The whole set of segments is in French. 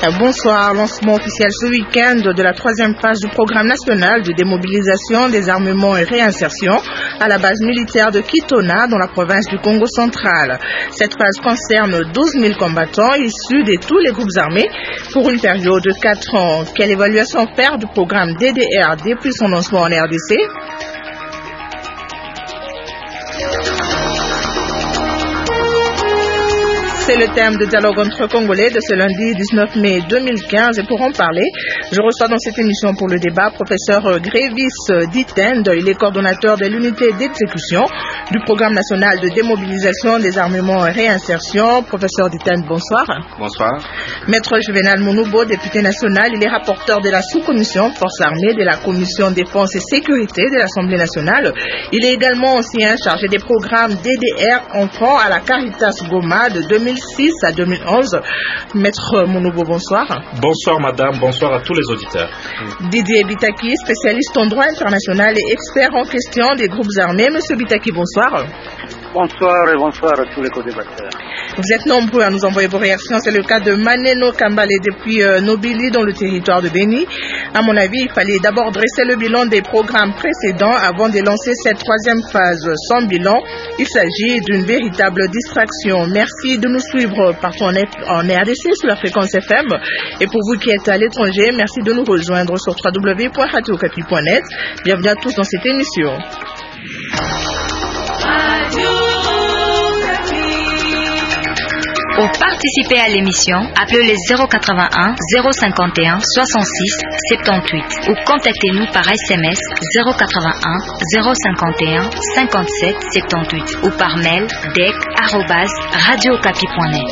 Bonsoir. Lancement officiel ce week-end de la troisième phase du programme national de démobilisation, désarmement et réinsertion à la base militaire de Kitona dans la province du Congo central. Cette phase concerne 12 000 combattants issus de tous les groupes armés pour une période de 4 ans. Quelle évaluation faire du programme DDR depuis son lancement en RDC? C'est le thème de dialogue entre Congolais de ce lundi 19 mai 2015 et pour en parler, je reçois dans cette émission pour le débat professeur Grévis Ditend. Il est coordonnateur de l'unité d'exécution du programme national de démobilisation, désarmement et réinsertion. Professeur Ditend, bonsoir. Bonsoir. Maître Juvenal Monoubo, député national, il est rapporteur de la sous-commission Forces armées de la commission défense et sécurité de l'Assemblée nationale. Il est également ancien chargé des programmes DDR enfants à la Caritas Goma de 2006 à 2011. Maître Monoubo, bonsoir. Bonsoir madame, bonsoir à tous les auditeurs. Didier Bitaki, spécialiste en droit international et expert en question des groupes armés. Monsieur Bitaki, bonsoir. Bonsoir et bonsoir à tous les co-débatteurs. Vous êtes nombreux à nous envoyer vos réactions. C'est le cas de Maneno Kambale depuis Nobili dans le territoire de Beni. À mon avis, il fallait d'abord dresser le bilan des programmes précédents avant de lancer cette troisième phase. Sans bilan, il s'agit d'une véritable distraction. Merci de nous suivre partout en RDC sur la fréquence FM. Et pour vous qui êtes à l'étranger, merci de nous rejoindre sur www.radiocapi.net. Bienvenue à tous dans cette émission. Pour participer à l'émission, appelez les 081 051 66 78 ou contactez-nous par SMS 081 051 57 78 ou par mail dec@radiocapi.net.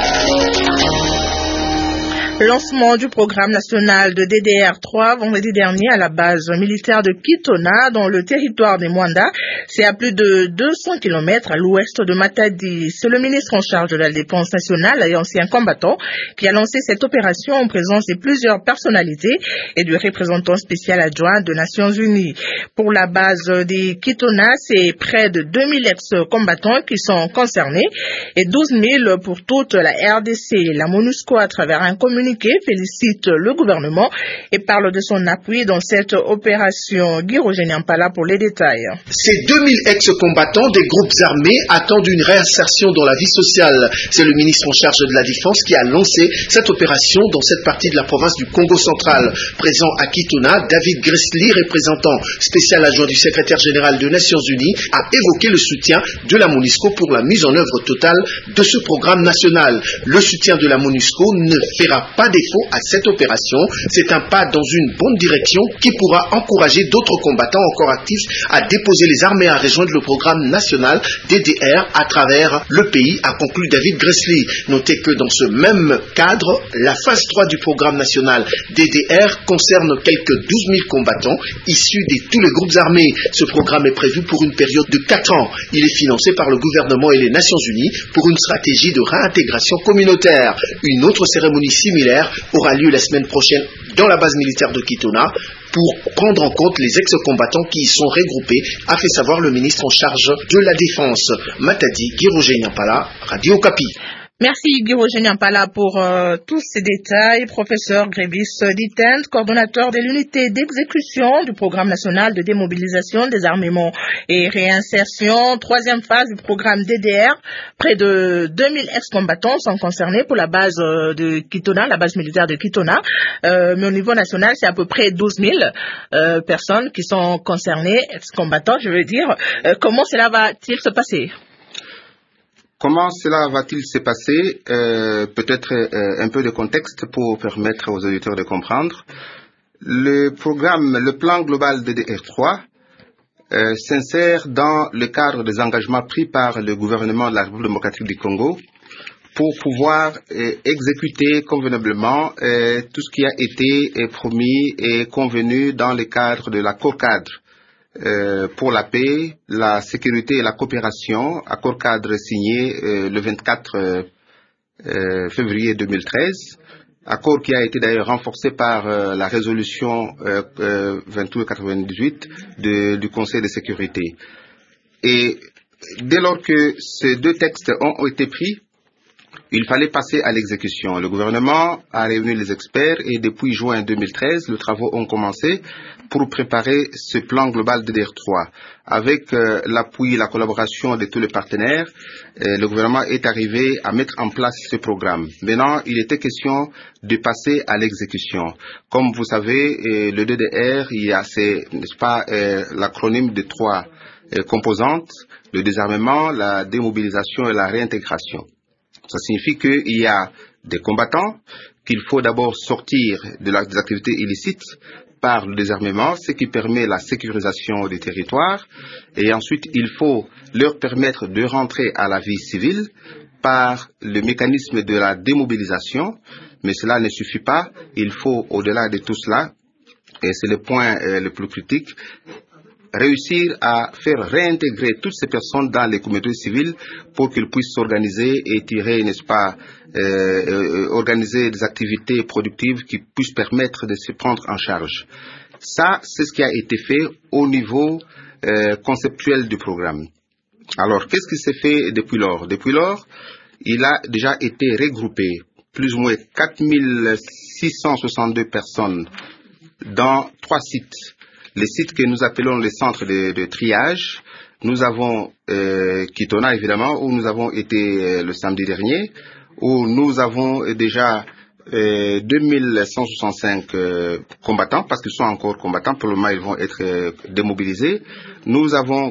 Lancement du programme national de DDR3 vendredi dernier à la base militaire de Kitona dans le territoire des Mwanda. C'est à plus de 200 km à l'ouest de Matadi. C'est le ministre en charge de la défense nationale et ancien combattant qui a lancé cette opération en présence de plusieurs personnalités et du représentant spécial adjoint des Nations Unies. Pour la base de Kitona, c'est près de 2000 ex-combattants qui sont concernés et 12 000 pour toute la RDC. La MONUSCO, à travers un communiqué, félicite le gouvernement et parle de son appui dans cette opération. Guy-Roger Nyampala pour les détails. Ces 2000 ex-combattants des groupes armés attendent une réinsertion dans la vie sociale. C'est le ministre en charge de la Défense qui a lancé cette opération dans cette partie de la province du Congo central. Présent à Kitona, David Gressly, représentant spécial adjoint du secrétaire général des Nations Unies, a évoqué le soutien de la MONUSCO pour la mise en œuvre totale de ce programme national. Le soutien de la MONUSCO ne fera pas défaut à cette opération. C'est un pas dans une bonne direction qui pourra encourager d'autres combattants encore actifs à déposer les armes et à rejoindre le programme national DDR à travers le pays, a conclu David Gressly. Notez que dans ce même cadre, la phase 3 du programme national DDR concerne quelques 12 000 combattants issus de tous les groupes armés. Ce programme est prévu pour une période de 4 ans. Il est financé par le gouvernement et les Nations Unies pour une stratégie de réintégration communautaire. Une autre cérémonie similaire aura lieu la semaine prochaine dans la base militaire de Kitona pour prendre en compte les ex-combattants qui y sont regroupés, a fait savoir le ministre en charge de la Défense. Matadi, Guy-Roger Nyampala, Radio Okapi. Merci Guy-Roger Nyampala pour tous ces détails. Professeur Grévis Ditend, coordonnateur de l'unité d'exécution du programme national de démobilisation, désarmement et réinsertion. Troisième phase du programme DDR. Près de 2000 ex-combattants sont concernés pour la base de Kitona, la base militaire de Kitona. Mais au niveau national, c'est à peu près 12 000 personnes qui sont concernées, ex-combattants, je veux dire. Comment cela va-t-il se passer? Comment cela va-t-il se passer? Peut-être un peu de contexte pour permettre aux auditeurs de comprendre. Le plan global de DDR3 s'insère dans le cadre des engagements pris par le gouvernement de la République démocratique du Congo pour pouvoir exécuter convenablement tout ce qui a été promis et convenu dans le cadre de l'accord cadre pour la paix, la sécurité et la coopération, accord cadre signé le 24 février 2013, accord qui a été d'ailleurs renforcé par la résolution 2898 du Conseil de sécurité. Et dès lors que ces deux textes ont été pris, Il fallait passer à l'exécution. Le gouvernement a réuni les experts et depuis juin 2013, les travaux ont commencé pour préparer ce plan global DDR3. Avec l'appui et la collaboration de tous les partenaires, le gouvernement est arrivé à mettre en place ce programme. Maintenant, il était question de passer à l'exécution. Comme vous savez, le DDR, n'est-ce pas, l'acronyme de 3 composantes, le désarmement, la démobilisation et la réintégration. Ça signifie qu'il y a des combattants qu'il faut d'abord sortir des activités illicites par le désarmement, ce qui permet la sécurisation des territoires. Et ensuite, il faut leur permettre de rentrer à la vie civile par le mécanisme de la démobilisation. Mais cela ne suffit pas. Il faut, au-delà de tout cela, et c'est le point le plus critique, réussir à faire réintégrer toutes ces personnes dans les communautés civiles pour qu'ils puissent s'organiser et tirer, n'est-ce pas, organiser des activités productives qui puissent permettre de se prendre en charge. Ça, c'est ce qui a été fait au niveau conceptuel du programme. Alors, qu'est-ce qui s'est fait depuis lors? Depuis lors, il a déjà été regroupé plus ou moins 4662 personnes dans 3 sites. Les sites que nous appelons les centres de triage. Nous avons Kitona, évidemment, où nous avons été le samedi dernier, où nous avons déjà 2165 combattants, parce qu'ils sont encore combattants, pour le moment ils vont être démobilisés. Nous avons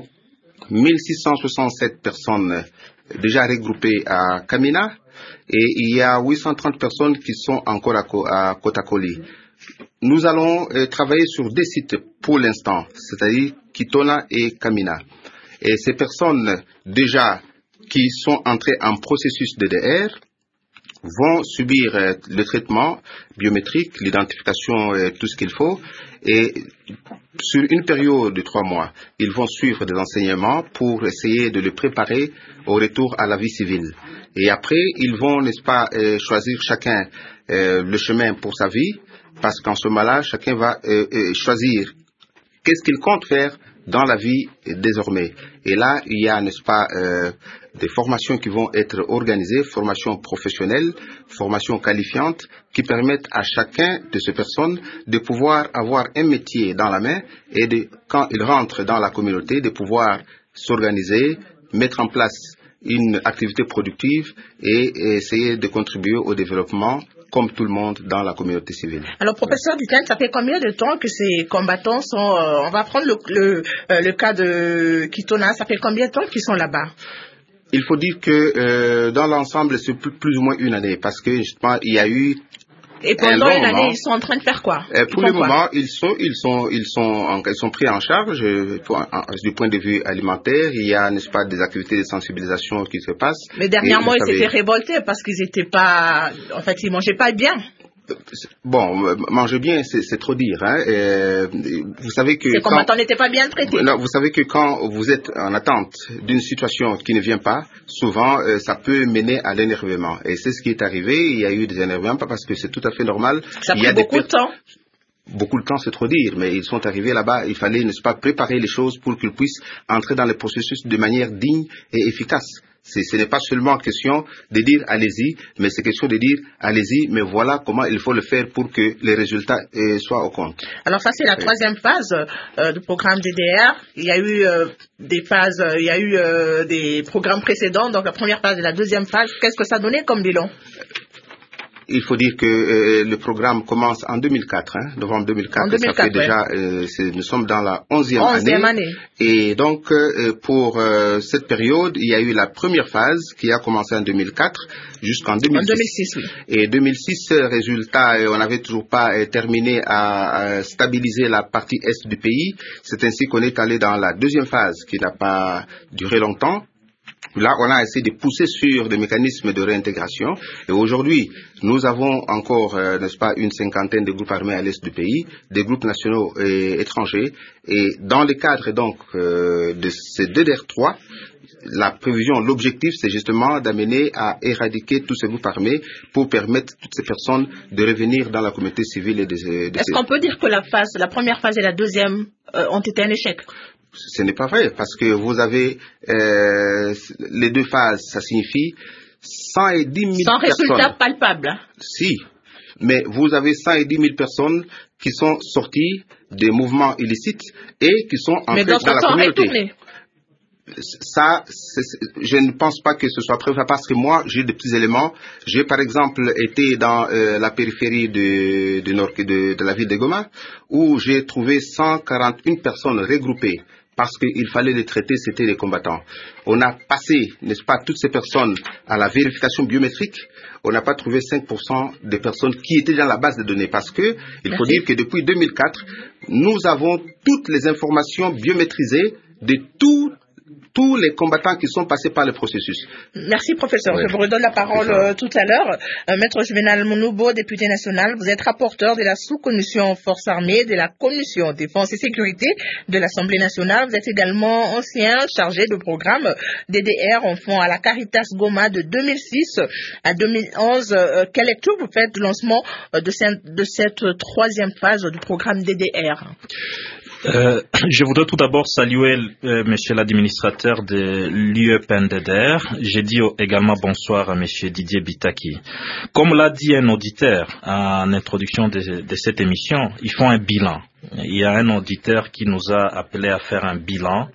1667 personnes déjà regroupées à Kamina, et il y a 830 personnes qui sont encore à Kotakoli. Nous allons travailler sur 2 sites pour l'instant, c'est-à-dire Kitona et Kamina. Et ces personnes déjà qui sont entrées en processus DDR vont subir le traitement biométrique, l'identification, tout ce qu'il faut. Et sur une période de 3 mois, ils vont suivre des enseignements pour essayer de les préparer au retour à la vie civile. Et après, ils vont, n'est-ce pas, choisir chacun le chemin pour sa vie. Parce qu'en ce moment-là, chacun va choisir qu'est-ce qu'il compte faire dans la vie désormais. Et là, il y a, n'est-ce pas, des formations qui vont être organisées, formations professionnelles, formations qualifiantes, qui permettent à chacun de ces personnes de pouvoir avoir un métier dans la main et quand ils rentrent dans la communauté, de pouvoir s'organiser, mettre en place une activité productive et essayer de contribuer au développement comme tout le monde dans la communauté civile. Alors, professeur Duten, ça fait combien de temps que ces combattants sont... on va prendre le cas de Kitona, ça fait combien de temps qu'ils sont là-bas? Il faut dire que dans l'ensemble, c'est plus ou moins 1 année, parce que justement, il y a eu... Et pendant 1 année, ils sont en train de faire quoi? Pour le moment, ils sont pris en charge du point de vue alimentaire. Il y a, n'est-ce pas, des activités de sensibilisation qui se passent. Mais dernièrement, ils s'étaient révoltés parce qu'ils n'étaient pas... En fait, ils mangeaient pas bien. Bon, manger bien, c'est trop dire. Hein. Vous savez que... Les combattants n'étaient pas bien traités. Non, vous savez que quand vous êtes en attente d'une situation qui ne vient pas, souvent, ça peut mener à l'énervement. Et c'est ce qui est arrivé. Il y a eu des énervements, pas parce que c'est tout à fait normal. Ça a pris beaucoup de temps. Beaucoup de temps, c'est trop dire, mais ils sont arrivés là-bas, il fallait, n'est-ce pas, préparer les choses pour qu'ils puissent entrer dans le processus de manière digne et efficace. Ce n'est pas seulement question de dire allez-y, mais c'est question de dire allez-y, mais voilà comment il faut le faire pour que les résultats soient au compte. Alors ça, c'est la 3e phase du programme DDR. Il y a eu des phases, il y a eu des programmes précédents, donc la première phase et la 2e phase. Qu'est-ce que ça donnait comme bilan? Il faut dire que le programme commence en 2004, novembre 2004. Ça fait déjà, nous sommes dans la 11e année. Et donc, pour cette période, il y a eu la première phase qui a commencé en 2004 jusqu'en 2006. En 2006, oui. Et 2006, résultat, on n'avait toujours pas terminé à stabiliser la partie est du pays. C'est ainsi qu'on est allé dans la 2e phase qui n'a pas duré longtemps. Là, on a essayé de pousser sur des mécanismes de réintégration. Et aujourd'hui, nous avons encore, n'est-ce pas, une 50aine de groupes armés à l'est du pays, des groupes nationaux et étrangers. Et dans le cadre, donc, de ces DDR3, la prévision, l'objectif, c'est justement d'amener à éradiquer tous ces groupes armés pour permettre à toutes ces personnes de revenir dans la communauté civile. Est-ce qu'on peut dire que la première phase et la 2e ont été un échec? Ce n'est pas vrai, parce que vous avez les 2 phases, ça signifie 110 000 Sans personnes. résultat palpable. Hein? Si. Mais vous avez 110 000 personnes qui sont sorties des mouvements illicites et qui sont entrées dans la communauté. Retourné. Ça, je ne pense pas que ce soit prévu parce que moi, j'ai des petits éléments. J'ai par exemple été dans la périphérie de la ville de Goma où j'ai trouvé 141 personnes regroupées parce qu'il fallait les traiter, c'était les combattants. On a passé, n'est-ce pas, toutes ces personnes à la vérification biométrique. On n'a pas trouvé 5% des personnes qui étaient dans la base de données parce que il faut dire que depuis 2004, nous avons toutes les informations biométrisées de tous les combattants qui sont passés par le processus. Merci, professeur. Oui. Je vous redonne la parole tout à l'heure. Maître Juvenal Monoubo, député national, vous êtes rapporteur de la sous-commission Forces armées, de la commission Défense et Sécurité de l'Assemblée nationale. Vous êtes également ancien chargé de programme DDR, enfant à la Caritas Goma de 2006 à 2011. Quelle lecture vous faites du lancement de cette troisième phase du programme DDR? Je voudrais tout d'abord saluer monsieur l'administrateur de l'UEPNDDR. J'ai dit également bonsoir à monsieur Didier Bitaki. Comme l'a dit un auditeur en introduction de cette émission, ils font un bilan. Il y a un auditeur qui nous a appelé à faire un bilan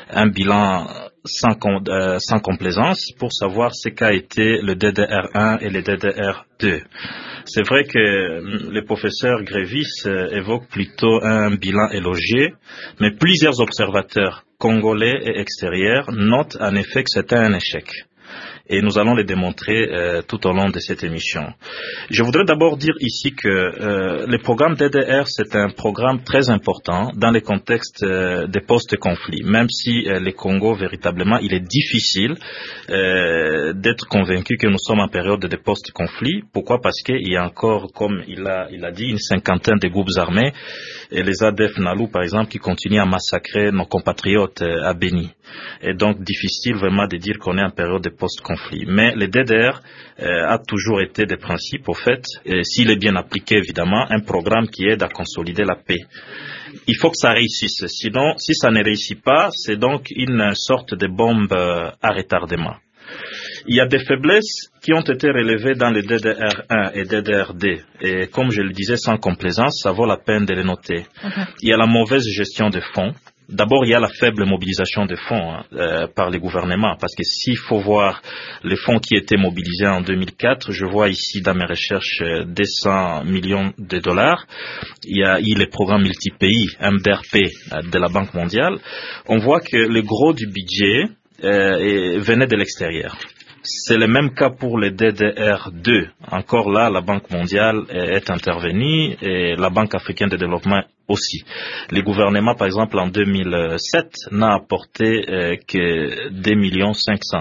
sans complaisance pour savoir ce qu'a été le DDR1 et le DDR2. C'est vrai que le professeur Grévis évoque plutôt un bilan élogieux, mais plusieurs observateurs congolais et extérieurs notent en effet que c'était un échec. Et nous allons le démontrer tout au long de cette émission. Je voudrais d'abord dire ici que le programme DDR, c'est un programme très important dans le contexte des post-conflits. Même si le Congo, véritablement, il est difficile d'être convaincu que nous sommes en période de post-conflit. Pourquoi? Parce qu'il y a encore, comme il a dit, une cinquantaine de groupes armés, et les ADF Nalou, par exemple, qui continuent à massacrer nos compatriotes à Beni. Et donc, difficile vraiment de dire qu'on est en période de post-conflit. Mais le DDR a toujours été des principes, au fait, s'il est bien appliqué, évidemment, un programme qui aide à consolider la paix. Il faut que ça réussisse. Sinon, si ça ne réussit pas, c'est donc une sorte de bombe à retardement. Il y a des faiblesses qui ont été relevées dans le DDR1 et DDR2. Et comme je le disais, sans complaisance, ça vaut la peine de les noter. Il y a la mauvaise gestion des fonds. D'abord, il y a la faible mobilisation des fonds par les gouvernements, parce que s'il faut voir les fonds qui étaient mobilisés en 2004, je vois ici dans mes recherches 200 millions de dollars. Il y a eu les programmes multi-pays, MDRP de la Banque mondiale. On voit que le gros du budget venait de l'extérieur. C'est le même cas pour le DDR2. Encore là, la Banque mondiale est intervenue et la Banque africaine de développement aussi. Les gouvernements, par exemple, en 2007, n'a apporté que 2 500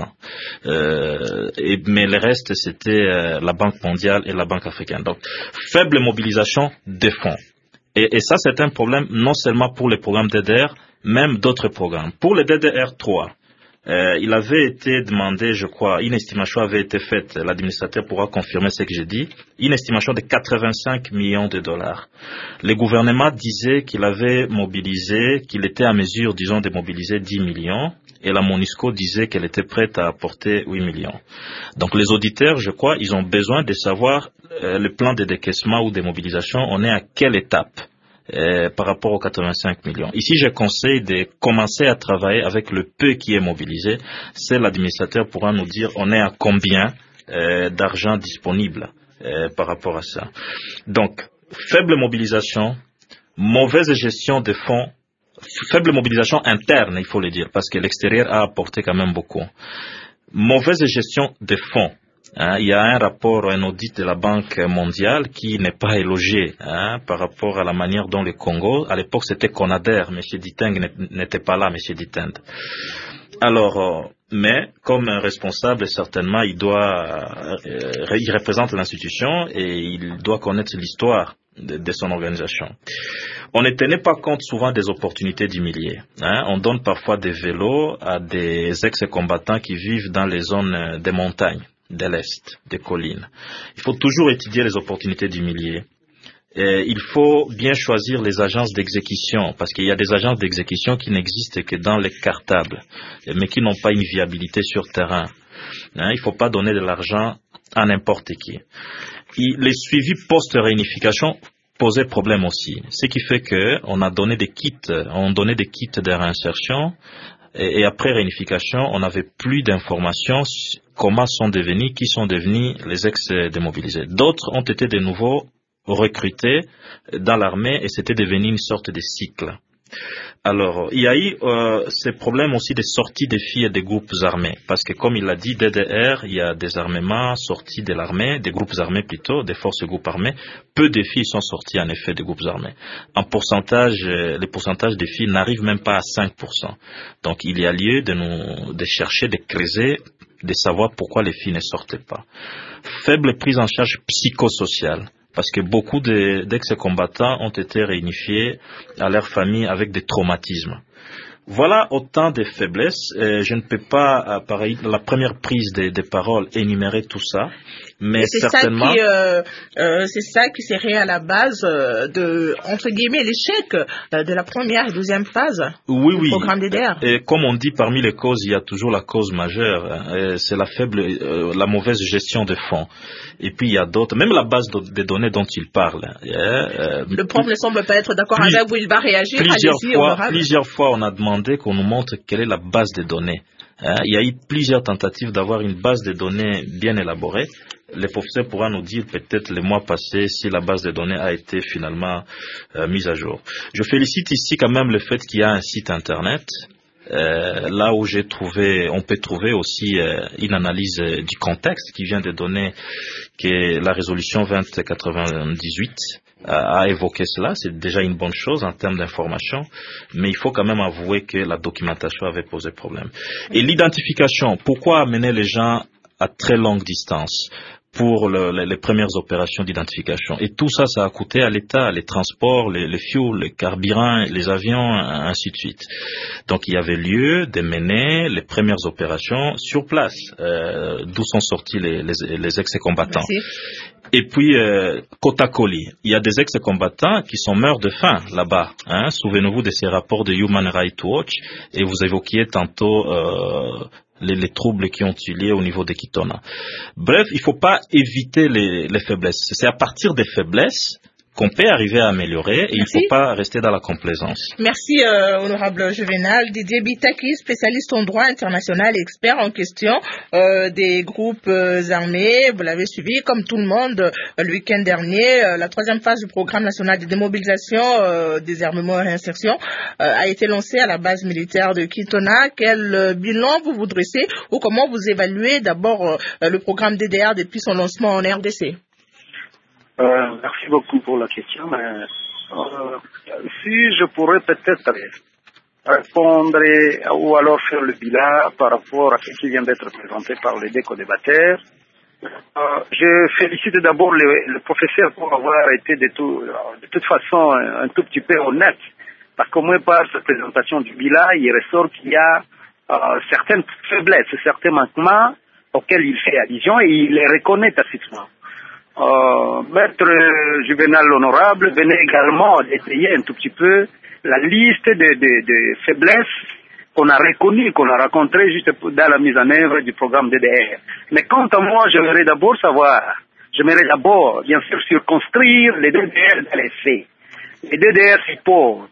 000. Mais le reste, c'était la Banque mondiale et la Banque africaine. Donc, faible mobilisation des fonds. Et ça, c'est un problème non seulement pour les programmes DDR, même d'autres programmes. Pour le DDR3, il avait été demandé, je crois, une estimation avait été faite, l'administrateur pourra confirmer ce que j'ai dit, une estimation de 85 millions de dollars. Le gouvernement disait qu'il avait mobilisé, qu'il était à mesure, disons, de mobiliser 10 millions, et la MONUSCO disait qu'elle était prête à apporter 8 millions. Donc les auditeurs, je crois, ils ont besoin de savoir le plan de décaissement ou de mobilisation, on est à quelle étape par rapport aux 85 millions. Ici, je conseille de commencer à travailler avec le peu qui est mobilisé. C'est l'administrateur pourra nous dire on est à combien d'argent disponible par rapport à ça. Donc, faible mobilisation, mauvaise gestion des fonds, faible mobilisation interne, il faut le dire, parce que l'extérieur a apporté quand même beaucoup. Mauvaise gestion des fonds. Il y a un rapport, un audit de la Banque mondiale qui n'est pas élogié par rapport à la manière dont le Congo, à l'époque c'était Conader, M. Diteng n'était pas là, M. Diteng. Alors, mais comme un responsable, certainement, il représente l'institution et il doit connaître l'histoire de son organisation. On ne tenait pas compte souvent des opportunités d'humilier. On donne parfois des vélos à des ex-combattants qui vivent dans les zones des montagnes, de l'Est, des collines. Il faut toujours étudier les opportunités d'humilier. Il faut bien choisir les agences d'exécution, parce qu'il y a des agences d'exécution qui n'existent que dans les cartables, mais qui n'ont pas une viabilité sur terrain. Il ne faut pas donner de l'argent à n'importe qui. Les suivis post-réunification posaient problème aussi. Ce qui fait qu'on a donné des kits, de réinsertion et après réunification, on n'avait plus d'informations comment sont devenus, qui sont devenus les ex-démobilisés. D'autres ont été de nouveau recrutés dans l'armée et c'était devenu une sorte de cycle. Alors, il y a eu ces problèmes aussi de sortie des filles et des groupes armés, parce que comme il l'a dit, DDR, il y a des armements sortis de l'armée, des groupes armés plutôt, des forces et groupes armés. Peu de filles sont sorties en effet des groupes armés. En pourcentage, les pourcentages des filles n'arrivent même pas à 5%. Donc, il y a lieu de chercher, de creuser, de savoir pourquoi les filles ne sortaient pas. Faible prise en charge psychosociale. Parce que beaucoup d'ex-combattants ont été réunifiés à leur famille avec des traumatismes. Voilà autant de faiblesses. Je ne peux pas, pareil, la première prise des paroles, énumérer tout ça, mais certainement... c'est ça qui serait à la base de, entre guillemets, l'échec de la première et deuxième phase du programme DDR. Et comme on dit, parmi les causes, il y a toujours la cause majeure. C'est la mauvaise gestion des fonds. Et puis il y a d'autres, même la base des données dont il parle. Le prof ne semble pas être d'accord avec vous, il va réagir. Plusieurs fois, on a demandé qu'on nous montre quelle est la base des données. Il y a eu plusieurs tentatives d'avoir une base de données bien élaborée. Les professeurs pourront nous dire peut-être les mois passés si la base de données a été finalement mise à jour. Je félicite ici quand même le fait qu'il y a un site internet. Là où on peut trouver aussi une analyse du contexte qui vient de donner que la résolution 2098 a évoqué cela. C'est déjà une bonne chose en termes d'information, mais il faut quand même avouer que la documentation avait posé problème. Et l'identification, pourquoi amener les gens à très longue distance pour les premières opérations d'identification. Et tout ça, ça a coûté à l'État, les transports, les fuels, les carburants, les avions, ainsi de suite. Donc il y avait lieu de mener les premières opérations sur place, d'où sont sortis les ex-combattants. Merci. Et puis, Kotakoli, il y a des ex-combattants qui sont morts de faim là-bas. Souvenez-vous de ces rapports de Human Rights Watch, et vous évoquiez tantôt les troubles qui ont eu lieu au niveau de Kitona. Bref, il ne faut pas éviter les faiblesses. C'est à partir des faiblesses qu'on peut arriver à améliorer et il ne faut pas rester dans la complaisance. Merci, honorable Juvenal. Didier Bitaki, spécialiste en droit international et expert en question des groupes armés. Vous l'avez suivi, comme tout le monde, le week-end dernier. La troisième phase du programme national de démobilisation, désarmement et réinsertion a été lancée à la base militaire de Kitona. Quel bilan vous dressez ou comment vous évaluez d'abord le programme DDR depuis son lancement en RDC? Merci beaucoup pour la question. Si je pourrais peut-être répondre ou alors faire le bilan par rapport à ce qui vient d'être présenté par les deux co-débatteurs, je félicite d'abord le professeur pour avoir été de toute façon un tout petit peu honnête, parce qu'au moins par cette présentation du bilan, il ressort qu'il y a certaines faiblesses, certains manquements auxquels il fait allusion et il les reconnaît tacitement. Maître Juvenal l'honorable venait également d'étayer un tout petit peu la liste de faiblesses qu'on a reconnues, qu'on a rencontrées juste dans la mise en œuvre du programme DDR. Mais quant à moi, j'aimerais d'abord bien sûr circonscrire les DDR dans les faits. Les DDR supposent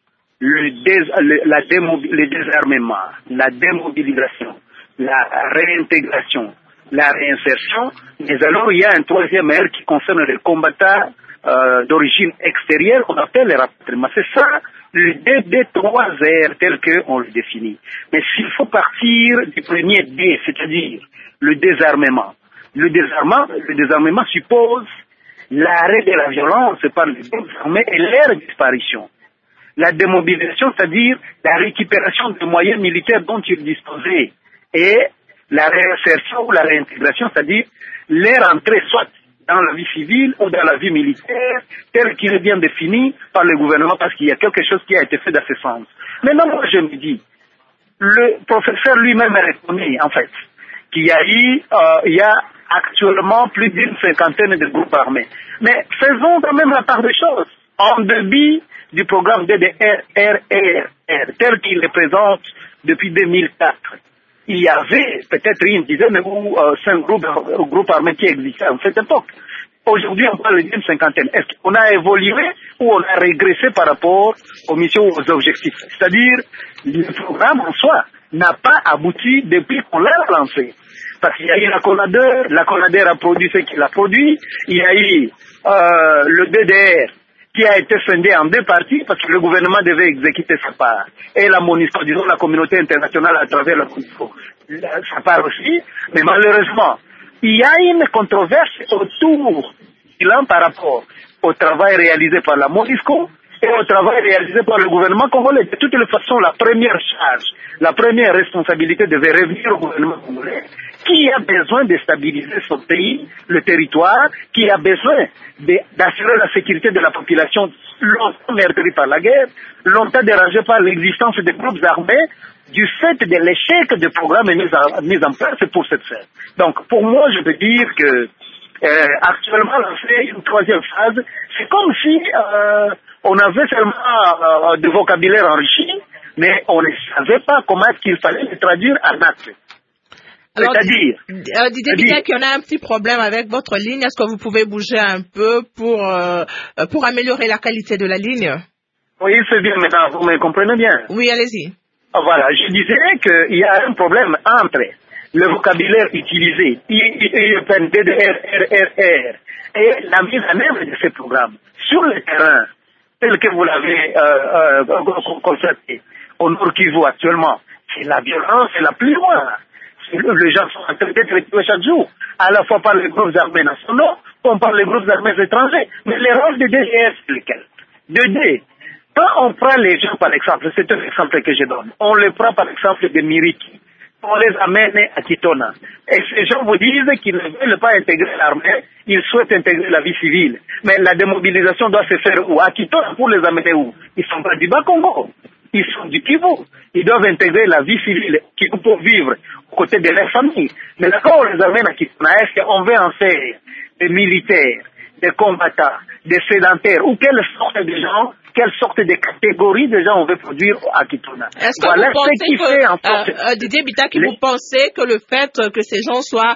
le désarmement, la démobilisation, la réintégration, la réinsertion, mais alors il y a un troisième R qui concerne les combattants d'origine extérieure qu'on appelle les rapatriements. C'est ça le DD3R tel qu'on le définit. Mais s'il faut partir du premier D, c'est-à-dire le désarmement. Le désarmement suppose l'arrêt de la violence par les groupes armés et leur disparition. La démobilisation, c'est-à-dire la récupération des moyens militaires dont ils disposaient et la réinsertion ou la réintégration, c'est-à-dire leur entrée soit dans la vie civile ou dans la vie militaire, tel qu'il est bien défini par le gouvernement, parce qu'il y a quelque chose qui a été fait dans ce sens. Maintenant, moi, je me dis, le professeur lui-même a reconnu, en fait, qu'il y a actuellement plus d'une cinquantaine de groupes armés. Mais faisons quand même la part des choses. En début du programme DDR, tel qu'il est présent depuis 2004. il y avait peut-être une dizaine ou 5 groupes armés qui existaient à cette époque. Aujourd'hui, on parle d'une cinquantaine. Est-ce qu'on a évolué ou on a régressé par rapport aux missions ou aux objectifs? C'est-à-dire, le programme en soi n'a pas abouti depuis qu'on l'a lancé. Parce qu'il y a eu la Conadère a produit ce qu'il a produit, il y a eu le DDR qui a été scindé en 2 parties parce que le gouvernement devait exécuter sa part. Et la MONUSCO, disons la communauté internationale à travers la MONUSCO, sa part aussi. Mais malheureusement, il y a une controverse autour du bilan par rapport au travail réalisé par la MONUSCO et au travail réalisé par le gouvernement congolais. De toutes les façons, la première charge, la première responsabilité devait revenir au gouvernement congolais, qui a besoin de stabiliser son pays, le territoire, qui a besoin d'assurer la sécurité de la population longtemps meurtrie par la guerre, longtemps dérangée par l'existence des groupes armés, du fait de l'échec des programmes mis en place pour cette fin. Donc, pour moi, je peux dire que actuellement, on fait une 3e phase. C'est comme si on avait seulement de vocabulaire enrichi, mais on ne savait pas comment est-ce qu'il fallait le traduire en acte. Alors, Didier Bitaki, on a un petit problème avec votre ligne. Est-ce que vous pouvez bouger un peu pour améliorer la qualité de la ligne? Oui, c'est bien maintenant, vous me comprenez bien? Oui, allez-y. Voilà, je disais qu'il y a un problème entre le vocabulaire utilisé, IEPN, DDR, RRR, et la mise en œuvre de ces programmes sur le terrain, tel que vous l'avez constaté au Nord Kivu actuellement. C'est la violence la plus loin. Les gens sont en train d'être tués chaque jour, à la fois par les groupes armés nationaux, comme par les groupes armés étrangers. Mais les rôles de DDR, c'est lesquels? 2D. Quand on prend les gens, par exemple, c'est un exemple que je donne, on les prend par exemple de Miriki, on les amène à Kitona. Et ces gens vous disent qu'ils ne veulent pas intégrer l'armée, ils souhaitent intégrer la vie civile. Mais la démobilisation doit se faire où? À Kitona, pour les amener où? Ils sont pas du Bas-Congo, ils sont du Kivu. Ils doivent intégrer la vie civile pour vivre aux côtés de leur famille. Mais là, quand on les amène à Kitona, est-ce qu'on veut en faire des militaires, des combattants, des sédentaires, ou quelle sorte de gens, quelle sorte de catégorie de gens on veut produire à Kitona? Est-ce que vous pensez que, Didier Bitaki, vous pensez que le fait que ces gens soient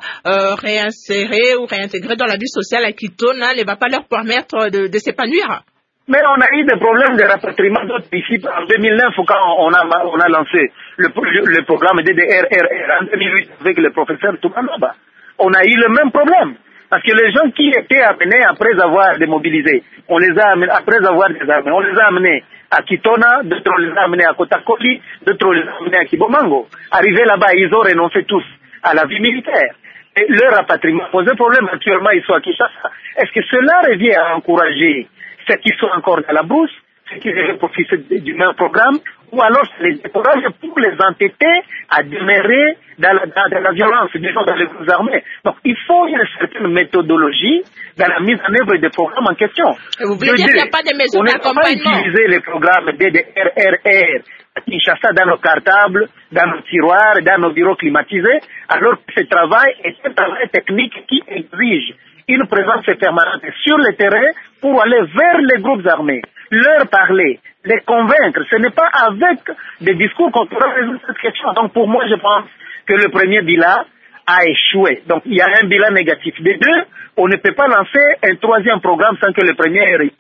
réinsérés ou réintégrés dans la vie sociale à Kitona ne va pas leur permettre de s'épanouir? Mais on a eu des problèmes de rapatriement d'autres ici en 2009 quand on a lancé le programme DDR-RR en 2008 avec le professeur Toumanaba. On a eu le même problème. Parce que les gens qui étaient amenés après avoir démobilisé, on les a amenés, après avoir désarmé, on les a amenés à Kitona, d'autres on les a amenés à Kotakoli, d'autres on les a amenés à Kibomango. Arrivés là-bas, ils ont renoncé tous à la vie militaire. Et leur rapatriement posait problème. Actuellement, ils sont à Kinshasa. Est-ce que cela revient à encourager ceux qui sont encore dans la brousse, ceux qui devaient profiter du même programme, ou alors ça les décourage pour les entêter à demeurer dans la violence, disons dans les groupes armés. Donc il faut une certaine méthodologie dans la mise en œuvre des programmes en question. Et vous voulez dire qu'il n'y a pas de mesures d'accompagnement? On ne peut pas utiliser les programmes DDR-RR à Kinshasa dans nos cartables, dans nos tiroirs, dans nos bureaux climatisés, alors que ce travail est un travail technique qui exige une présence permanente sur le terrain pour aller vers les groupes armés, leur parler, les convaincre. Ce n'est pas avec des discours qu'on pourra résoudre cette question. Donc pour moi, je pense que le premier bilan a échoué. Donc il y a un bilan négatif. De deux, on ne peut pas lancer un 3e programme sans que le premier ait réussi.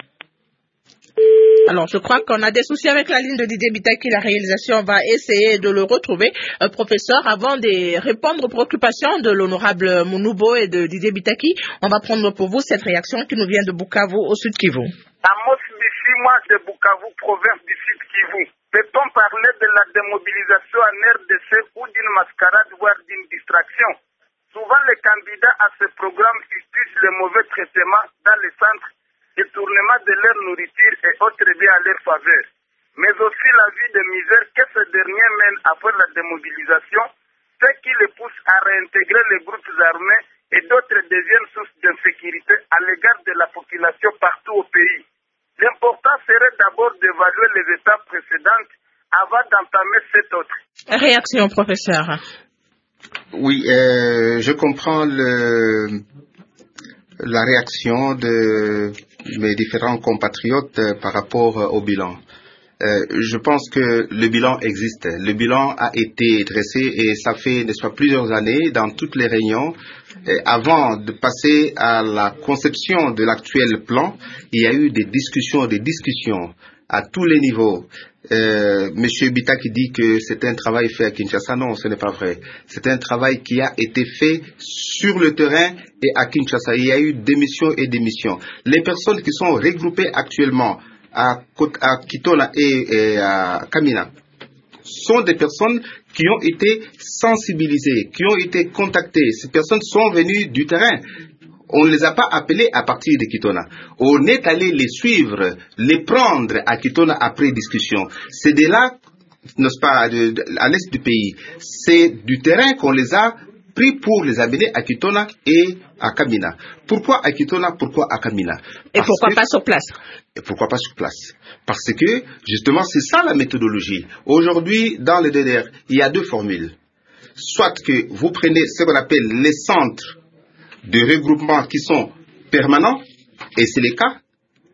Alors, je crois qu'on a des soucis avec la ligne de Didier Bitaki. La réalisation va essayer de le retrouver. Professeur, avant de répondre aux préoccupations de l'honorable Mounoubo et de Didier Bitaki, on va prendre pour vous cette réaction qui nous vient de Bukavu, au Sud Kivu. Amos Bissima de Bukavu, province du Sud Kivu. Peut-on parler de la démobilisation en RDC ou d'une mascarade, voire d'une distraction? Souvent, les candidats à ce programme utilisent le mauvais traitement dans les centres, détournement de leur nourriture et autres biens à leur faveur, mais aussi la vie de misère que ces derniers mènent après la démobilisation, ce qui les pousse à réintégrer les groupes armés et d'autres deviennent source d'insécurité à l'égard de la population partout au pays. L'important serait d'abord d'évaluer les étapes précédentes avant d'entamer cette autre. Réaction, professeur. Oui, je comprends la réaction de mes différents compatriotes par rapport au bilan. Je pense que le bilan existe. Le bilan a été dressé et ça fait, n'est-ce pas, plusieurs années dans toutes les réunions. Avant de passer à la conception de l'actuel plan, il y a eu des discussions à tous les niveaux. Monsieur Bitaki dit que c'est un travail fait à Kinshasa. Non, ce n'est pas vrai. C'est un travail qui a été fait sur le terrain et à Kinshasa. Il y a eu des missions et des missions. Les personnes qui sont regroupées actuellement à Kitona et à Kamina sont des personnes qui ont été sensibilisées, qui ont été contactées. Ces personnes sont venues du terrain. On ne les a pas appelés à partir de Kitona. On est allé les suivre, les prendre à Kitona après discussion. C'est de là, n'est-ce pas, à l'est du pays. C'est du terrain qu'on les a pris pour les amener à Kitona et à Kamina. Pourquoi à Kitona, pourquoi à Kamina? Et pourquoi pas sur place? Et pourquoi pas sur place? Parce que, justement, c'est ça la méthodologie. Aujourd'hui, dans le DDR, il y a deux formules. Soit que vous prenez ce qu'on appelle les centres de regroupement qui sont permanents, et c'est le cas,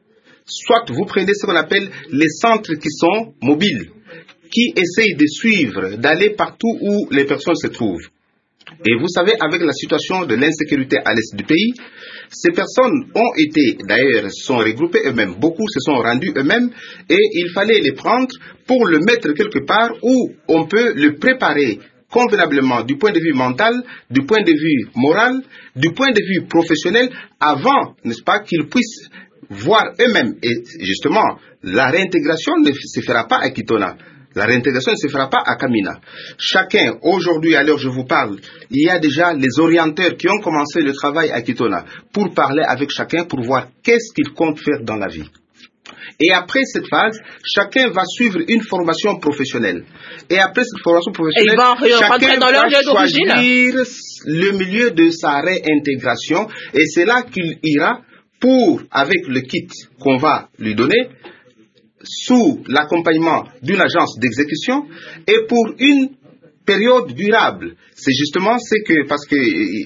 soit vous prenez ce qu'on appelle les centres qui sont mobiles, qui essayent de suivre, d'aller partout où les personnes se trouvent. Et vous savez, avec la situation de l'insécurité à l'est du pays, ces personnes ont été, d'ailleurs, sont regroupées eux-mêmes. Beaucoup se sont rendus eux-mêmes et il fallait les prendre pour le mettre quelque part où on peut le préparer convenablement du point de vue mental, du point de vue moral, du point de vue professionnel, avant, n'est-ce pas, qu'ils puissent voir eux-mêmes. Et justement, la réintégration ne se fera pas à Kitona. La réintégration ne se fera pas à Kamina. Chacun, aujourd'hui, à l'heure où je vous parle, il y a déjà les orienteurs qui ont commencé le travail à Kitona pour parler avec chacun, pour voir qu'est-ce qu'il compte faire dans la vie. Et après cette phase, chacun va suivre une formation professionnelle. Et après cette formation professionnelle, chacun va choisir le milieu de sa réintégration. Et c'est là qu'il ira pour, avec le kit qu'on va lui donner, sous l'accompagnement d'une agence d'exécution et pour une période durable. C'est justement parce que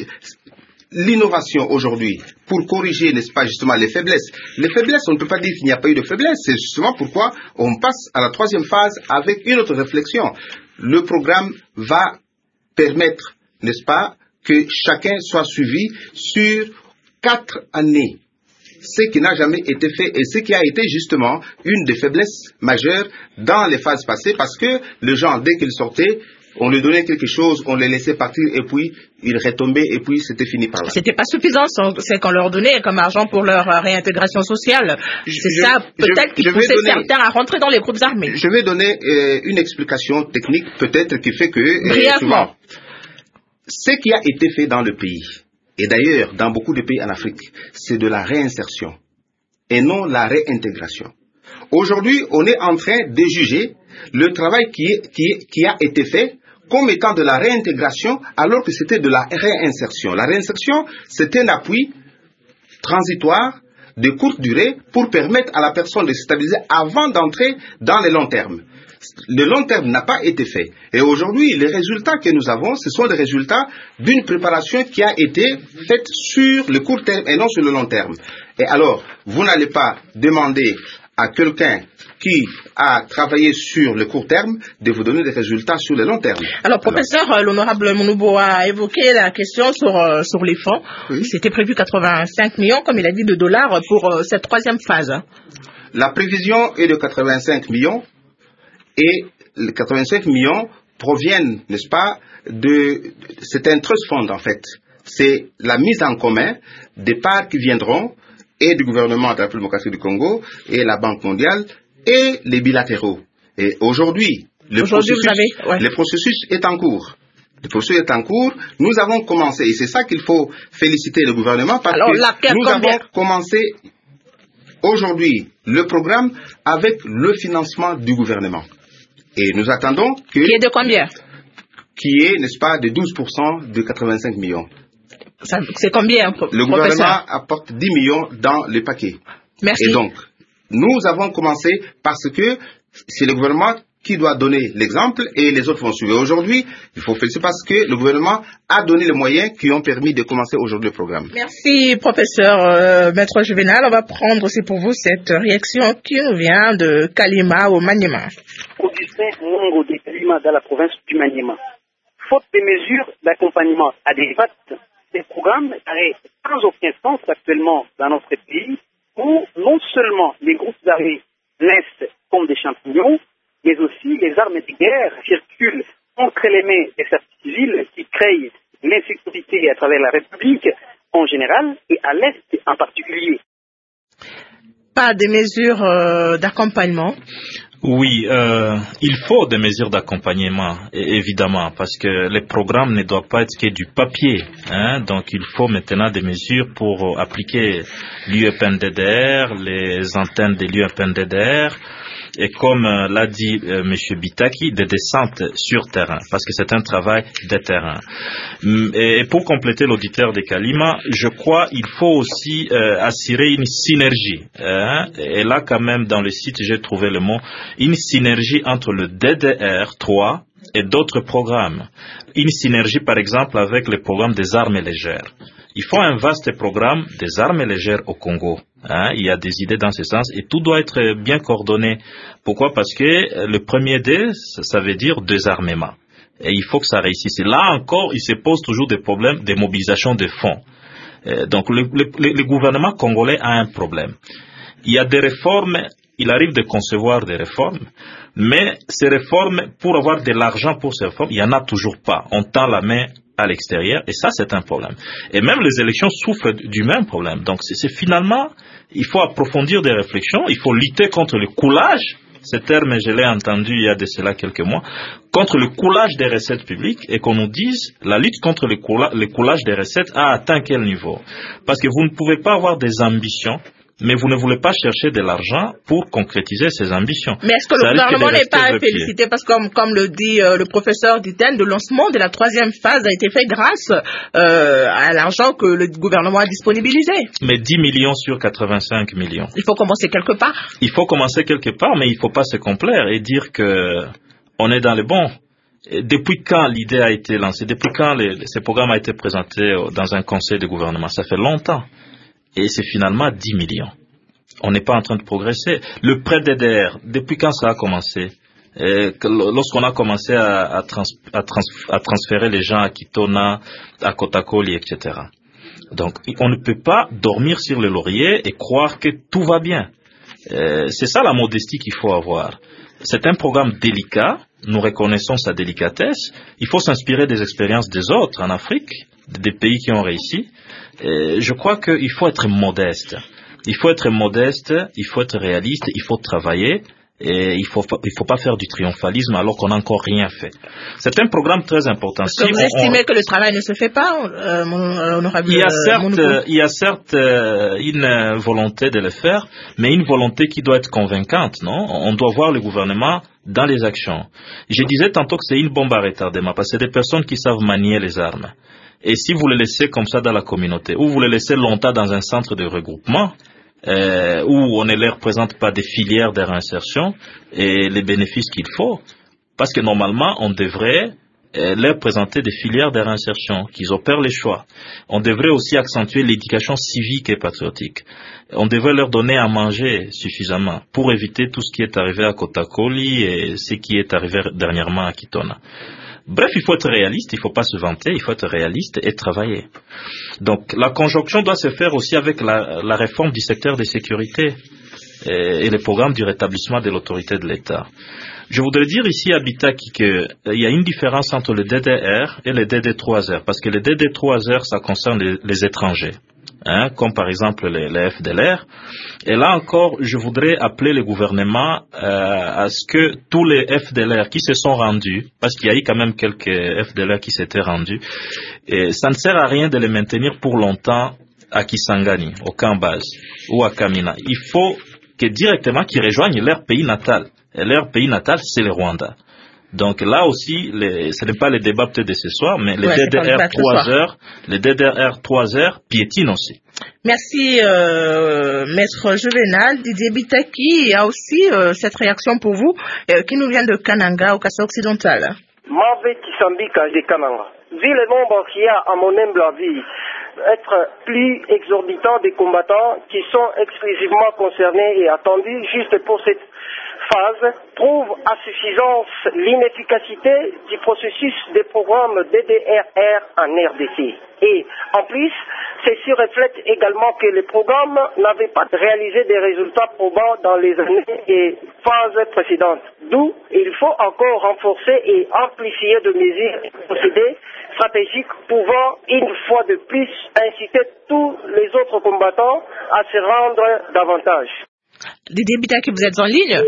l'innovation aujourd'hui, pour corriger, n'est-ce pas, justement les faiblesses. Les faiblesses, on ne peut pas dire qu'il n'y a pas eu de faiblesses. C'est justement pourquoi on passe à la troisième phase avec une autre réflexion. Le programme va permettre, n'est-ce pas, que chacun soit suivi sur 4 années. Ce qui n'a jamais été fait et ce qui a été justement une des faiblesses majeures dans les phases passées parce que les gens, dès qu'ils sortaient, on leur donnait quelque chose, on les laissait partir et puis ils retombaient et puis c'était fini par là. C'était pas suffisant ce qu'on leur donnait comme argent pour leur réintégration sociale. C'est ça peut-être qui poussait certains à rentrer dans les groupes armés. Je vais donner une explication technique peut-être qui fait que... Brièvement. Ce qui a été fait dans le pays, et d'ailleurs dans beaucoup de pays en Afrique, c'est de la réinsertion et non la réintégration. Aujourd'hui, on est en train de juger le travail qui a été fait comme étant de la réintégration alors que c'était de la réinsertion. La réinsertion, c'est un appui transitoire de courte durée pour permettre à la personne de se stabiliser avant d'entrer dans le long terme. Le long terme n'a pas été fait. Et aujourd'hui, les résultats que nous avons, ce sont des résultats d'une préparation qui a été faite sur le court terme et non sur le long terme. Et alors, vous n'allez pas demander à quelqu'un qui a travaillé sur le court terme de vous donner des résultats sur le long terme. Alors, professeur, l'honorable Mounoubo a évoqué la question sur les fonds. Oui. C'était prévu 85 millions, comme il a dit, de dollars pour cette troisième phase. La prévision est de 85 millions. Et les 85 millions proviennent, n'est-ce pas, c'est un trust fund en fait. C'est la mise en commun des parts qui viendront et du gouvernement de la République démocratique du Congo et la Banque mondiale et les bilatéraux. Et aujourd'hui, le processus est en cours. Le processus est en cours. Nous avons commencé, et c'est ça qu'il faut féliciter le gouvernement parce que nous avons commencé aujourd'hui le programme avec le financement du gouvernement. Et nous attendons que... Qui est de combien? Qui est, n'est-ce pas, de 12% de 85 millions. C'est combien, professeur? Le gouvernement apporte 10 millions dans le paquet. Merci. Et donc, nous avons commencé parce que c'est le gouvernement qui doit donner l'exemple et les autres vont suivre. Aujourd'hui, il faut féliciter parce que le gouvernement a donné les moyens qui ont permis de commencer aujourd'hui le programme. Merci, professeur Maître Juvenal. On va prendre aussi pour vous cette réaction qui nous vient de Kalima au Maniema. Augustin Mongo de Kalima dans la province du Maniema. Faute des mesures d'accompagnement adéquates, ces programmes arrêtent sans aucun sens actuellement dans notre pays où non seulement les groupes armés naissent comme des champignons, mais aussi les armes de guerre circulent entre les mains des civils qui créent l'insécurité à travers la République en général et à l'Est en particulier. Pas de mesures d'accompagnement? Oui, il faut des mesures d'accompagnement, évidemment, parce que les programmes ne doivent pas être que du papier. Donc, il faut maintenant des mesures pour appliquer l'UEPNDDR, les antennes de l'UEPNDDR, et comme l'a dit M. Bitaki, des descentes sur terrain, parce que c'est un travail de terrain. Et pour compléter l'auditeur de Kalima, je crois qu'il faut aussi assurer une synergie. Et là, quand même, dans le site, j'ai trouvé le mot, une synergie entre le DDR3 et d'autres programmes. Une synergie, par exemple, avec le programme des armes légères. Il faut un vaste programme des armes légères au Congo. Il y a des idées dans ce sens et tout doit être bien coordonné. Pourquoi? Parce que le premier D, ça veut dire désarmement. Et il faut que ça réussisse. Et là encore, il se pose toujours des problèmes de mobilisation de fonds. Donc le gouvernement congolais a un problème. Il y a des réformes, il arrive de concevoir des réformes, mais ces réformes, pour avoir de l'argent pour ces réformes, il n'y en a toujours pas. On tend la main à l'extérieur, et ça, c'est un problème. Et même les élections souffrent du même problème. Donc, c'est finalement, il faut approfondir des réflexions, il faut lutter contre le coulage, ce terme, je l'ai entendu il y a de cela quelques mois, contre le coulage des recettes publiques, et qu'on nous dise, la lutte contre le coulage des recettes a atteint quel niveau? Parce que vous ne pouvez pas avoir des ambitions, mais vous ne voulez pas chercher de l'argent pour concrétiser ces ambitions. Mais est-ce que le gouvernement n'est pas félicité? Parce que, comme le dit le professeur Diten, le lancement de la troisième phase a été fait grâce à l'argent que le gouvernement a disponibilisé. Mais 10 millions sur 85 millions. Il faut commencer quelque part. Il faut commencer quelque part, mais il ne faut pas se complaire et dire qu'on est dans le bon. Depuis quand l'idée a été lancée? Depuis quand ce programme a été présenté dans un conseil de gouvernement? Ça fait longtemps. Et c'est finalement 10 millions. On n'est pas en train de progresser. Le prêt DDR, depuis quand ça a commencé? Lorsqu'on a commencé à transférer les gens à Kitona, à Kotakoli, etc. Donc, on ne peut pas dormir sur le laurier et croire que tout va bien. C'est ça la modestie qu'il faut avoir. C'est un programme délicat. Nous reconnaissons sa délicatesse. Il faut s'inspirer des expériences des autres en Afrique, des pays qui ont réussi. Je crois qu'il faut être modeste. Il faut être modeste, il faut être réaliste, il faut travailler et il faut pas faire du triomphalisme alors qu'on n'a encore rien fait. C'est un programme très important. Est-ce que vous estimez que le travail ne se fait pas, honorable? Il y a certes une volonté de le faire, mais une volonté qui doit être convaincante, non? On doit voir le gouvernement dans les actions. Je disais tantôt que c'est une bombe à retardement parce que c'est des personnes qui savent manier les armes. Et si vous les laissez comme ça dans la communauté, ou vous les laissez longtemps dans un centre de regroupement, où on ne leur présente pas des filières de réinsertion et les bénéfices qu'il faut, parce que normalement, on devrait leur présenter des filières de réinsertion, qu'ils opèrent les choix. On devrait aussi accentuer l'éducation civique et patriotique. On devrait leur donner à manger suffisamment pour éviter tout ce qui est arrivé à Kotakoli et ce qui est arrivé dernièrement à Kitona. Bref, il faut être réaliste, il ne faut pas se vanter, il faut être réaliste et travailler. Donc, la conjonction doit se faire aussi avec la réforme du secteur de sécurité et le programme du rétablissement de l'autorité de l'État. Je voudrais dire ici à Bitaki qu'il y a une différence entre le DDR et le DD3R, parce que le DD3R, ça concerne les étrangers. Comme par exemple les FDLR. Et là encore, je voudrais appeler le gouvernement à ce que tous les FDLR qui se sont rendus, parce qu'il y a eu quand même quelques FDLR qui s'étaient rendus, et ça ne sert à rien de les maintenir pour longtemps à Kisangani, au camp base, ou à Kamina. Il faut que directement qu'ils rejoignent leur pays natal. Et leur pays natal, c'est le Rwanda. Donc là aussi, ce n'est pas le débat peut-être de ce soir, mais les DDR 3 heures, les DDR 3 heures piétinent aussi. Merci, Maître Juvenal. Didier Bitaki, il y a aussi cette réaction pour vous qui nous vient de Kananga, au Kassai occidental. Mavé Kisambika de Kananga. Vu le nombre qu'il y a, à mon humble avis, être plus exorbitant des combattants qui sont exclusivement concernés et attendus juste pour cette phase, prouve à suffisance l'inefficacité du processus des programmes DDRR en RDC. Et en plus, ceci reflète également que les programmes n'avaient pas réalisé des résultats probants dans les années et phases précédentes. D'où il faut encore renforcer et amplifier de mesures et procédés stratégiques pouvant une fois de plus inciter tous les autres combattants à se rendre davantage. Didier Bitaki, vous êtes en ligne?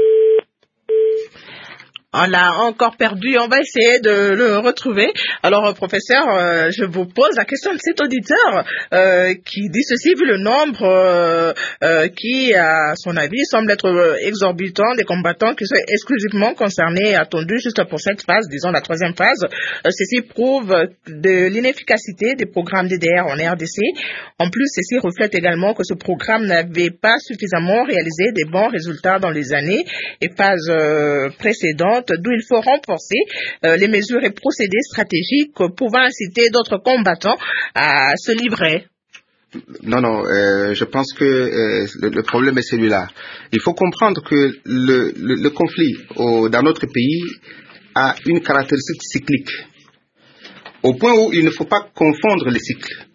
On l'a encore perdu, on va essayer de le retrouver. Alors, professeur, je vous pose la question de cet auditeur qui dit ceci, vu le nombre qui, à son avis, semble être exorbitant des combattants qui sont exclusivement concernés et attendus juste pour cette phase, disons la troisième phase. Ceci prouve de l'inefficacité des programmes DDR en RDC. En plus, ceci reflète également que ce programme n'avait pas suffisamment réalisé des bons résultats dans les années et phases précédentes, d'où il faut renforcer les mesures et procédés stratégiques pouvant inciter d'autres combattants à se livrer. Non, je pense que le problème est celui-là. Il faut comprendre que le conflit dans notre pays a une caractéristique cyclique, au point où il ne faut pas confondre les cycles.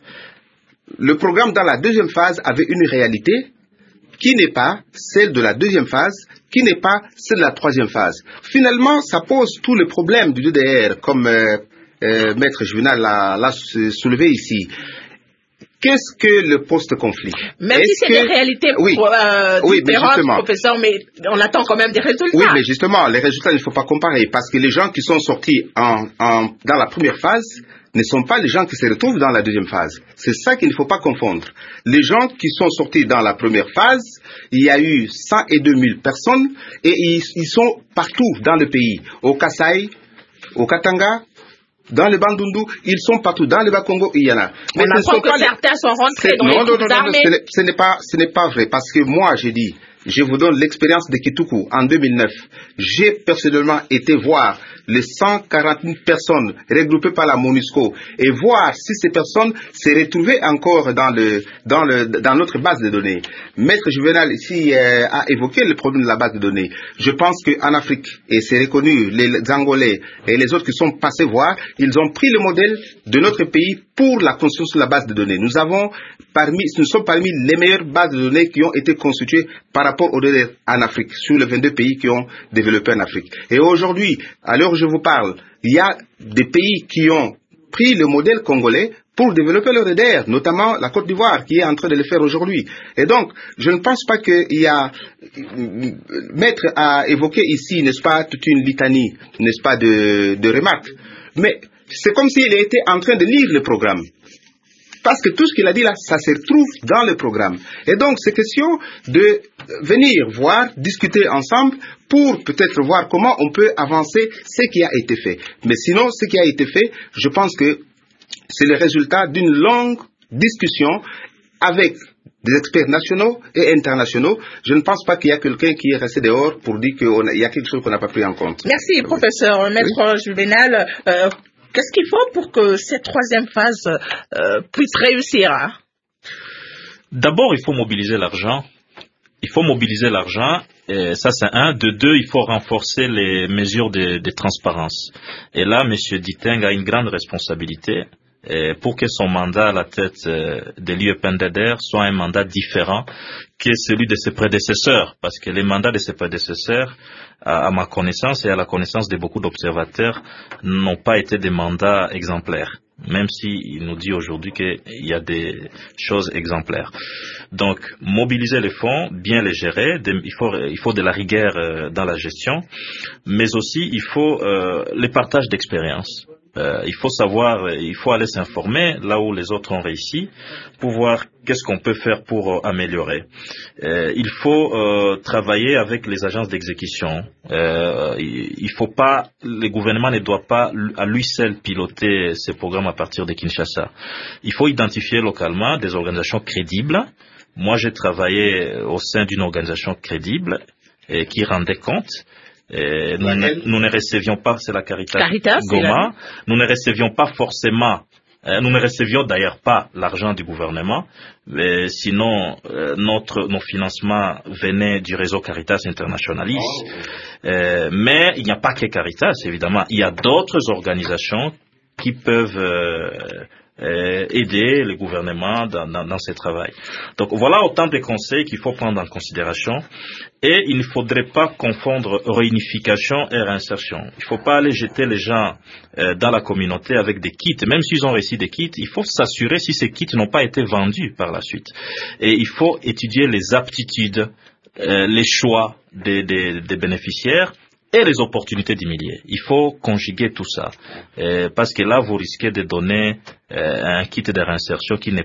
Le programme dans la deuxième phase avait une réalité qui n'est pas celle de la deuxième phase, qui n'est pas celle de la troisième phase. Finalement, ça pose tous les problèmes du DDR, comme Maître Juvenal l'a soulevé ici. Qu'est-ce que le post-conflit? Même si c'est des réalités différentes, professeur, mais on attend quand même des résultats. Oui, mais justement, les résultats, il ne faut pas comparer, parce que les gens qui sont sortis dans la première phase ne sont pas les gens qui se retrouvent dans la deuxième phase. C'est ça qu'il ne faut pas confondre. Les gens qui sont sortis dans la première phase, il y a eu 102 000 personnes et ils sont partout dans le pays. Au Kassai, au Katanga, dans le Bandundu, ils sont partout. Dans le Bas-Congo, il y en a. Mais on apprend que certains sont rentrés dans les troupes armées. Ce n'est pas vrai, parce que moi, j'ai dit, je vous donne l'expérience de Kituku en 2009. J'ai personnellement été voir les 140 000 personnes regroupées par la MONUSCO et voir si ces personnes se retrouvaient encore dans notre base de données. Maître Juvenal ici a évoqué le problème de la base de données. Je pense qu'en Afrique, et c'est reconnu, les Angolais et les autres qui sont passés voir, ils ont pris le modèle de notre pays pour la construction de la base de données. Nous sommes parmi les meilleures bases de données qui ont été constituées par rapport aux données en Afrique, sur les 22 pays qui ont développé en Afrique. Et aujourd'hui, à l'heure où je vous parle, il y a des pays qui ont pris le modèle congolais pour développer le DDR, notamment la Côte d'Ivoire qui est en train de le faire aujourd'hui. Et donc, je ne pense pas qu'il y a... Maître a évoqué ici, n'est-ce pas, toute une litanie, n'est-ce pas, de remarques. Mais c'est comme s'il était en train de lire le programme. Parce que tout ce qu'il a dit là, ça se retrouve dans le programme. Et donc, c'est question de venir voir, discuter ensemble pour peut-être voir comment on peut avancer ce qui a été fait. Mais sinon, ce qui a été fait, je pense que c'est le résultat d'une longue discussion avec des experts nationaux et internationaux. Je ne pense pas qu'il y a quelqu'un qui est resté dehors pour dire qu'il y a quelque chose qu'on n'a pas pris en compte. Merci, professeur. Maître Juvenal. Qu'est-ce qu'il faut pour que cette troisième phase puisse réussir? D'abord, il faut mobiliser l'argent. Et ça, c'est un. De deux, il faut renforcer les mesures de transparence. Et là, M. Diteng a une grande responsabilité pour que son mandat à la tête de l'UEPNDDR soit un mandat différent que celui de ses prédécesseurs. Parce que les mandats de ses prédécesseurs, à ma connaissance et à la connaissance de beaucoup d'observateurs, n'ont pas été des mandats exemplaires. Même s'il nous dit aujourd'hui qu'il y a des choses exemplaires. Donc, mobiliser les fonds, bien les gérer, il faut de la rigueur dans la gestion, mais aussi il faut les partages d'expérience. Il faut savoir, il faut aller s'informer là où les autres ont réussi pour voir qu'est-ce qu'on peut faire pour améliorer. Il faut travailler avec les agences d'exécution. Il faut pas, le gouvernement ne doit pas à lui seul piloter ces programmes à partir de Kinshasa. Il faut identifier localement des organisations crédibles. Moi, j'ai travaillé au sein d'une organisation crédible qui rendait compte. Nous ne recevions pas, c'est la Caritas Goma, nous ne recevions pas forcément, nous ne recevions d'ailleurs pas l'argent du gouvernement, mais sinon nos financements venaient du réseau Caritas Internationalis. Mais il n'y a pas que Caritas, évidemment, il y a d'autres organisations qui peuvent aider le gouvernement dans ce travail. Donc voilà autant de conseils qu'il faut prendre en considération, et il ne faudrait pas confondre réunification et réinsertion. Il ne faut pas aller jeter les gens dans la communauté avec des kits, même s'ils ont reçu des kits, il faut s'assurer si ces kits n'ont pas été vendus par la suite. Et il faut étudier les aptitudes, les choix des bénéficiaires et les opportunités d'humilier. Il faut conjuguer tout ça, parce que là vous risquez de donner un kit de réinsertion qui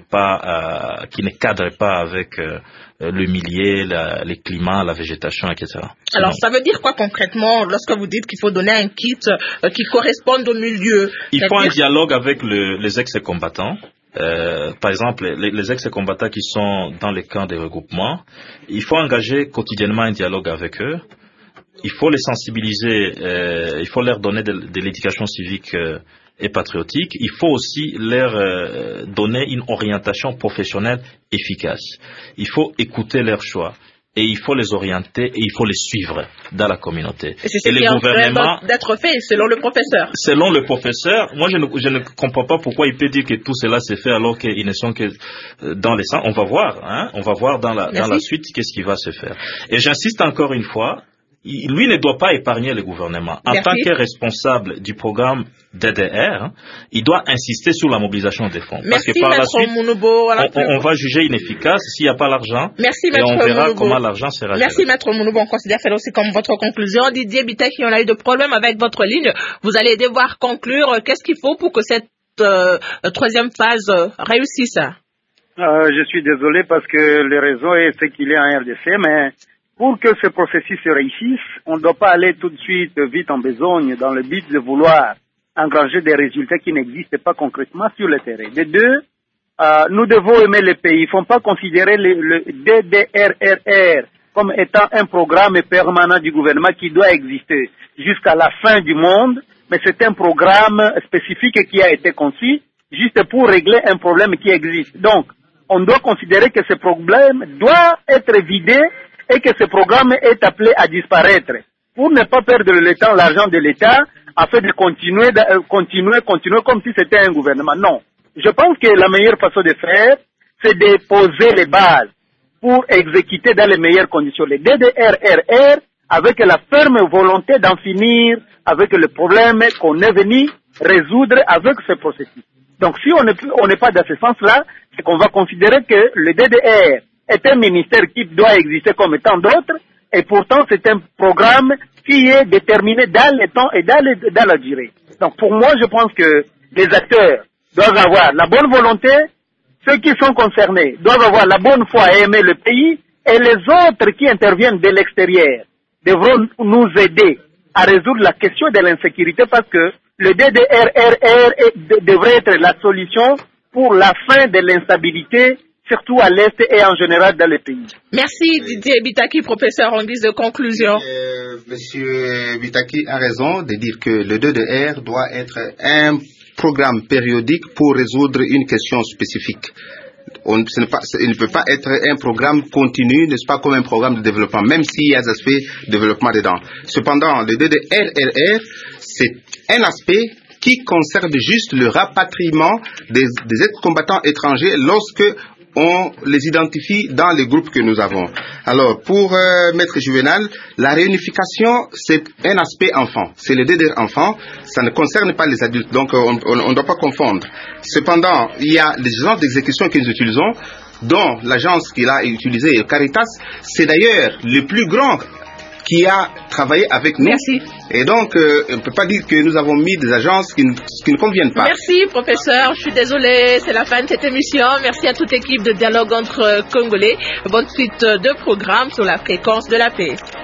ne cadre pas avec le milieu, le climat, la végétation, etc. Alors ça veut dire quoi concrètement lorsque vous dites qu'il faut donner un kit qui corresponde au milieu? Il faut un dialogue avec les ex-combattants. Par exemple, les ex-combattants qui sont dans les camps de regroupement, il faut engager quotidiennement un dialogue avec eux. Il faut les sensibiliser, il faut leur donner de l'éducation civique et patriotique. Il faut aussi leur donner une orientation professionnelle efficace. Il faut écouter leurs choix et il faut les orienter et il faut les suivre dans la communauté. Et c'est ce qui est en train d'être fait selon le professeur. Selon le professeur, moi je ne comprends pas pourquoi il peut dire que tout cela s'est fait alors qu'ils ne sont que dans les sangs. On va voir, hein, on va voir dans la suite qu'est-ce qui va se faire. Et j'insiste encore une fois, lui ne doit pas épargner le gouvernement. En tant que responsable du programme DDR, il doit insister sur la mobilisation des fonds. Parce que par la suite, on va juger inefficace s'il n'y a pas l'argent. Et on verra comment l'argent sera géré. Merci Maître Mounoubo. On considère faire aussi comme votre conclusion. Didier Bitaki, on a eu de problèmes avec votre ligne. Vous allez devoir conclure. Qu'est-ce qu'il faut pour que cette troisième phase réussisse? Je suis désolé parce que le réseau est ce qu'il est en RDC, mais pour que ce processus se réussisse, on ne doit pas aller tout de suite vite en besogne dans le but de vouloir engranger des résultats qui n'existent pas concrètement sur le terrain. De deux, nous devons aimer le pays. Il ne faut pas considérer le DDRRR comme étant un programme permanent du gouvernement qui doit exister jusqu'à la fin du monde, mais c'est un programme spécifique qui a été conçu juste pour régler un problème qui existe. Donc, on doit considérer que ce problème doit être vidé et que ce programme est appelé à disparaître pour ne pas perdre le temps, l'argent de l'État, afin de continuer comme si c'était un gouvernement. Non. Je pense que la meilleure façon de faire, c'est de poser les bases pour exécuter dans les meilleures conditions les DDRRR avec la ferme volonté d'en finir avec le problème qu'on est venu résoudre avec ce processus. Donc si on n'est pas dans ce sens-là, c'est qu'on va considérer que le DDR est un ministère qui doit exister comme tant d'autres, et pourtant c'est un programme qui est déterminé dans le temps et dans la durée. Donc pour moi, je pense que les acteurs doivent avoir la bonne volonté, ceux qui sont concernés doivent avoir la bonne foi à aimer le pays, et les autres qui interviennent de l'extérieur devront nous aider à résoudre la question de l'insécurité, parce que le DDRRR devrait être la solution pour la fin de l'instabilité, surtout à l'Est et en général dans le pays. Merci Didier Bitaki, professeur, en guise de conclusion. Monsieur Bitaki a raison de dire que le DDR doit être un programme périodique pour résoudre une question spécifique. Il ne peut pas être un programme continu, n'est-ce pas, comme un programme de développement, même s'il y a des aspects de développement dedans. Cependant, le DDRRR, c'est un aspect qui concerne juste le rapatriement des ex-combattants étrangers lorsque on les identifie dans les groupes que nous avons. Alors, pour Maître Juvenal, la réunification, c'est un aspect enfant. C'est le DDR enfant, ça ne concerne pas les adultes, donc on ne doit pas confondre. Cependant, il y a les agences d'exécution que nous utilisons, dont l'agence qu'il a utilisée, Caritas, c'est d'ailleurs le plus grand qui a travaillé avec nous. Merci. Et donc, on ne peut pas dire que nous avons mis des agences qui ne conviennent pas. Merci, professeur. Je suis désolée, c'est la fin de cette émission. Merci à toute l'équipe de Dialogue entre Congolais. Bonne suite de programme sur la fréquence de la paix.